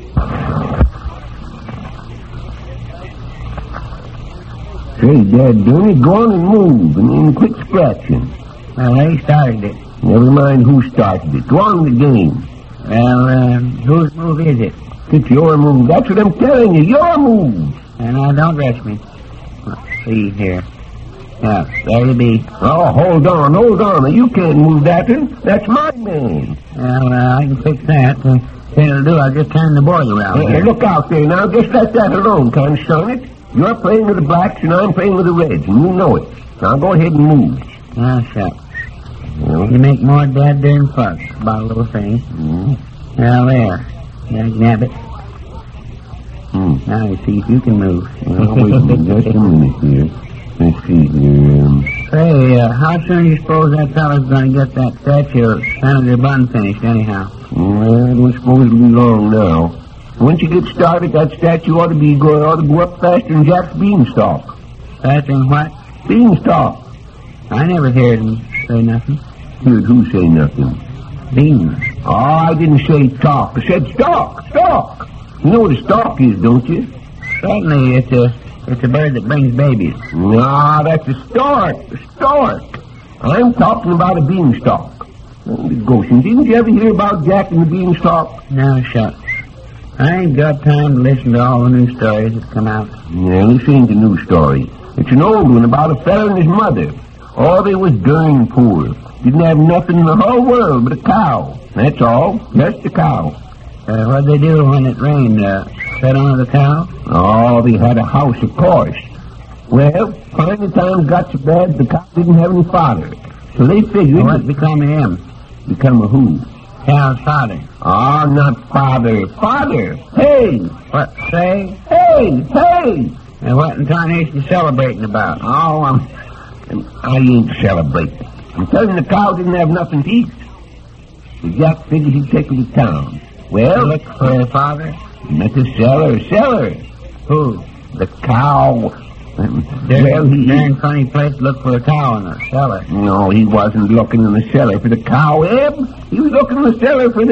Say, Dad, don't you go on and move, and then quit scratching. Well, they started it. Never mind who started it. Go on with the game. Well, whose move is it? It's your move. That's what I'm telling you. Your move. And now, don't rush me. Let's see here. Now, there you be. Oh, hold on. Now, you can't move that one. That's my man. Well, I can fix that. Thing it'll do, I'll just turn the board around here. Look out there now. Just let that alone, concerning it. You're playing with the blacks and I'm playing with the reds, and you know it. Now go ahead and move. Ah, shucks. You make more dad darn fuss about a little thing. Well, there. Nab it. Now you see if you can move. Well, wait a minute, just a minute here. Let's see here. Say, how soon do you suppose that fella's going to get that statue of Senator Bunn finished, anyhow? Well, I don't suppose it'll be long now. Once you get started, that statue ought to go up faster than Jack's beanstalk. Faster than what? Beanstalk. I never heard him say nothing. Heard who say nothing? Beans. Oh, I didn't say talk. I said stalk. Stalk. You know what a stalk is, don't you? Certainly, it's a bird that brings babies. No, that's a stork. A stork. I'm talking about a beanstalk. Goshen, didn't you ever hear about Jack and the beanstalk? No, shucks. I ain't got time to listen to all the new stories that come out. Yeah, this ain't a new story. It's an old one about a fella and his mother. Oh, they was darn poor. Didn't have nothing in the whole world but a cow. That's all. Just a cow. What'd they do when it rained? Set on the cow? Oh, they had a house, of course. Well, finally times got so bad the cow didn't have any fodder. So they figured... What become of him? Become of who? Cow's father. Oh, not father. Father. Hey. What, say? Hey. And what in tarnation you celebrating about? Oh, I ain't celebrating. I'm telling the cow didn't have nothing to eat. So Jack figured he'd take her to town. Well... Look for her father? Met the seller. Who? The cow. Darn funny place to look for a cow in the cellar. No, he wasn't looking in the cellar for the cow, Eb. He was looking in the cellar for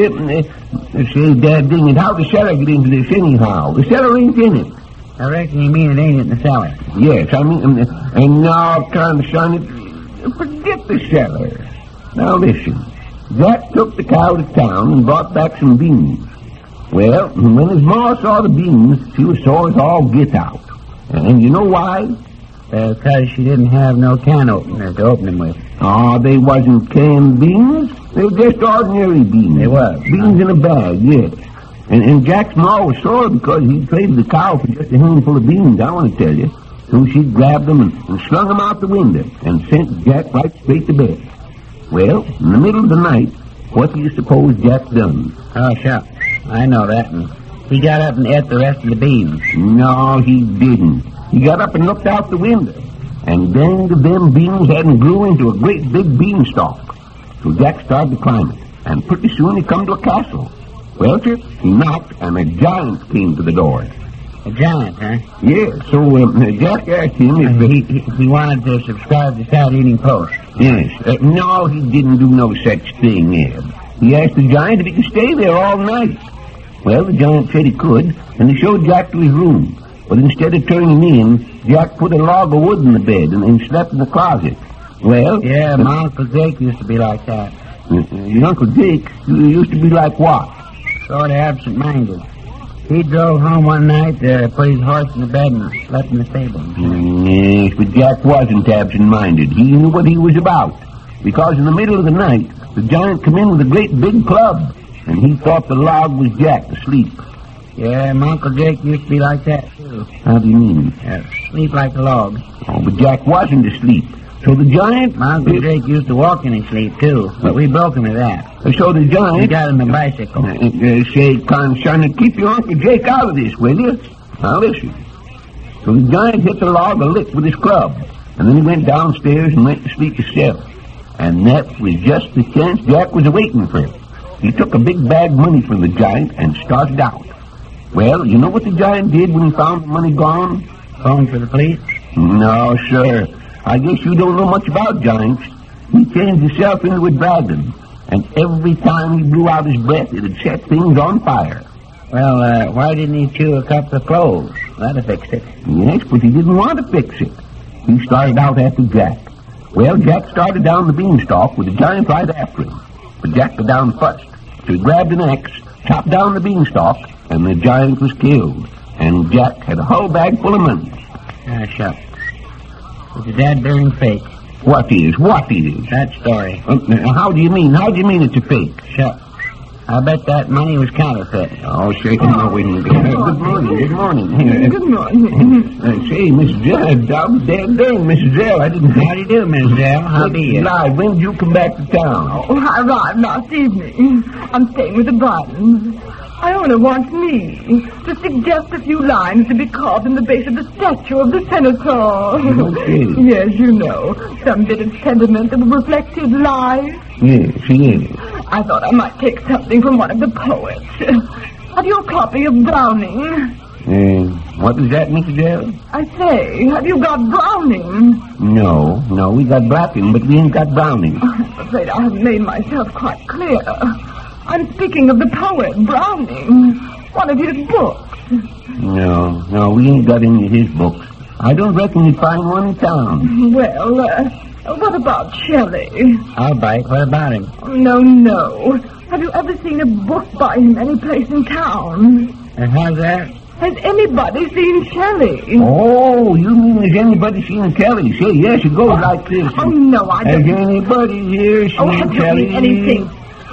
say, Dad, ding it, how the cellar get into this anyhow? The cellar ain't in it. I reckon you mean it ain't in the cellar. Yes, I mean, and now, son, forget the cellar. Now, listen. Jack took the cow to town and brought back some beans. Well, when his ma saw the beans, she was sore as all get out. And you know why? Because she didn't have no can opener to open them with. Oh, they wasn't canned beans. They were just ordinary beans. They was. Beans in a bag, yes. And Jack's ma was sore because he'd traded the cow for just a handful of beans, I want to tell you. So she grabbed them and slung them out the window and sent Jack right straight to bed. Well, in the middle of the night, what do you suppose Jack done? Oh, shucks. I know that. And he got up and ate the rest of the beans. No, he didn't. He got up and looked out the window. And then them beans hadn't grew into a great big beanstalk. So Jack started to climb it. And pretty soon he come to a castle. Well, sir, he knocked and a giant came to the door. A giant, huh? Yeah, so Jack asked him if... He wanted to subscribe to South Evening Post. Yes. No, he didn't do no such thing, Ed. He asked the giant if he could stay there all night. Well, the giant said he could, and he showed Jack to his room. But instead of turning him in, Jack put a log of wood in the bed and slept in the closet. Well... Yeah, my Uncle Jake used to be like that. Your Uncle Jake used to be like what? Sort of absent-minded. He drove home one night, put his horse in the bed and slept in the stable. Yes, but Jack wasn't absent-minded. He knew what he was about. Because in the middle of the night, the giant come in with a great big club, and he thought the log was Jack asleep. Yeah, my Uncle Jake used to be like that, too. How do you mean? Sleep like a log. Oh, but Jack wasn't asleep. So the giant... My Uncle Jake used to walk in his sleep, too, but we broke him of that. So the giant... We got him a bicycle. Say, son, keep your Uncle Jake out of this, will you? Now, listen. So the giant hit the log a lick with his club, and then he went downstairs and went to sleep himself. And that was just the chance Jack was waiting for. He took a big bag of money from the giant and started out. Well, you know what the giant did when he found the money gone? Phone for the police? No, sir. I guess you don't know much about giants. He changed himself into a dragon, and every time he blew out his breath, it'd set things on fire. Well, why didn't he chew a couple of cloves? That'd fix it. Yes, but he didn't want to fix it. He started out after Jack. Well, Jack started down the beanstalk with the giant right after him. But Jack got down first. So he grabbed an axe, chopped down the beanstalk, and the giant was killed. And Jack had a whole bag full of money. Ah, shucks. It's a dad darn fake. What is? What is? That story. How do you mean? How do you mean it's a fake? Shucks. I bet that money was counterfeit. Oh, say, come on, wait a minute. Good morning, good morning. Good morning. Say, Mrs. Zell, I'm dead dang, Mrs. Zell. I didn't... How do you do, Miss Zell? How do you? Live, when did you come back to town? Oh, I arrived last evening. I'm staying with the Bidens. Iona wants me to suggest a few lines to be carved in the base of the statue of the senator. Okay. Yes, you know, some bit of sentiment that will reflect his life. Yes, yes. I thought I might take something from one of the poets. Have you a copy of Browning? What is that, Mrs. Zell? I say, have you got Browning? No, we got Bracken, but we ain't got Browning. I'm afraid I haven't made myself quite clear. I'm speaking of the poet Browning, one of his books. No, we ain't got any of his books. I don't reckon you'd find one in town. Well, what about Shelley? All right, what about him? No. Have you ever seen a book by him any place in town? How's that? Has anybody seen Shelley? Oh, you mean has anybody seen Kelly? Say, yes, it goes like this. Oh, no, I don't. Has anybody here seen have you Kelly? seen anything?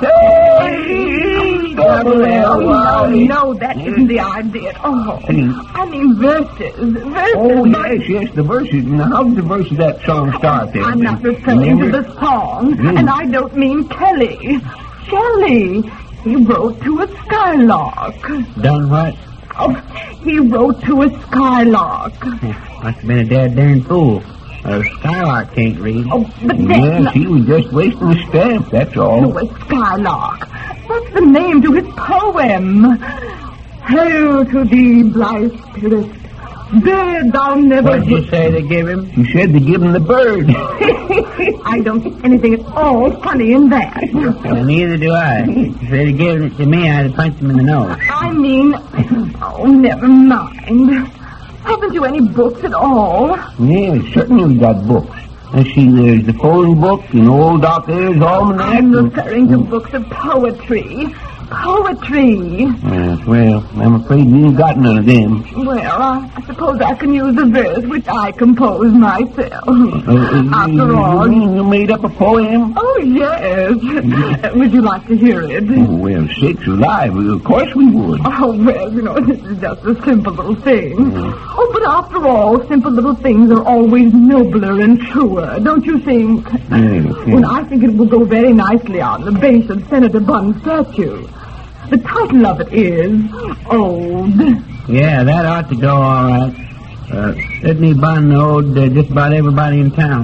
Hey, double L. No, that isn't the idea at all. I mean verses. Oh, yes, the verses. Now, how did the verse of that song start then? I'm not referring to the song, and I don't mean Kelly. Shelley. He wrote to a skylark. Done what? Oh, he wrote to a skylark. Must have been a dead darn fool. A skylark can't read. Oh, but that's Yes, not... he was just wasting a stamp, that's all. To a skylark. That's the name to his poem. Hail to thee, blithe spirit. Bird thou never... What did you say they give him? He said to give him the bird. I don't see anything at all funny in that. Well, neither do I. If they'd have given it to me, I'd have punched him in the nose. I mean... Oh, never mind. Haven't you any books at all? Yes, certainly we got books. Let's see, there's the phone book and old Doc Ayers Almanac. I'm referring to books of poetry. Poetry. Well, I'm afraid we ain't got none of them. Well, I suppose I can use the verse which I composed myself. After all... You mean you made up a poem? Oh, yes. Would you like to hear it? Oh, well, sakes alive, of course we would. Oh, well, you know, this is just a simple little thing. Oh, but after all, simple little things are always nobler and truer, don't you think? Yes. Well, I think it will go very nicely on the base of Senator Bunn's statue. The title of it is Ode. Yeah, that ought to go all right. Sidney Bunn owed just about everybody in town.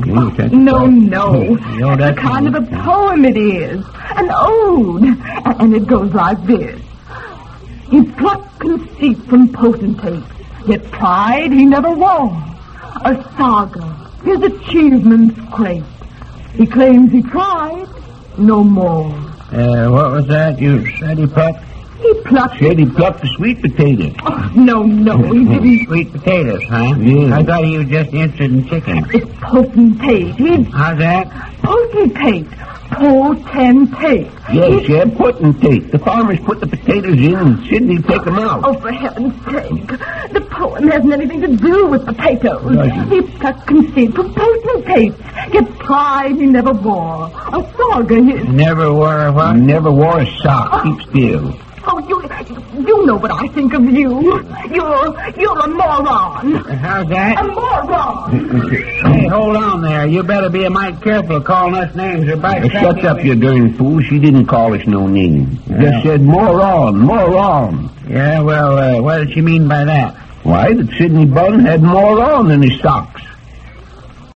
No. That's the kind of a poem it is. An ode. And it goes like this. He plucked conceit from potentates, yet pride he never wore. A saga, his achievements great. He claims he tried no more. What was that? You said he plucked? He plucked... Said he plucked the sweet potato. Oh, no, he didn't. Sweet potatoes, huh? Yeah. I thought he was just interested in chicken. It's potentate. How's that? Potentate. Potentate. Yes, potentate. The farmers put the potatoes in and Sidney take them out. Oh, for heaven's sake. The poem hasn't anything to do with potatoes. He plucked conceit from potentates. Yet pride he never wore. A saga his... Never wore a what? Never wore a sock. Keep still. Oh, you know what I think of you. You're a moron. How's that? A moron. Hey, hold on there. You better be a mite careful calling us names or by Shut up, you darn fool. She didn't call us no name. Just said moron. Yeah, well, what did she mean by that? Why, that Sidney Bunn had more on than his socks.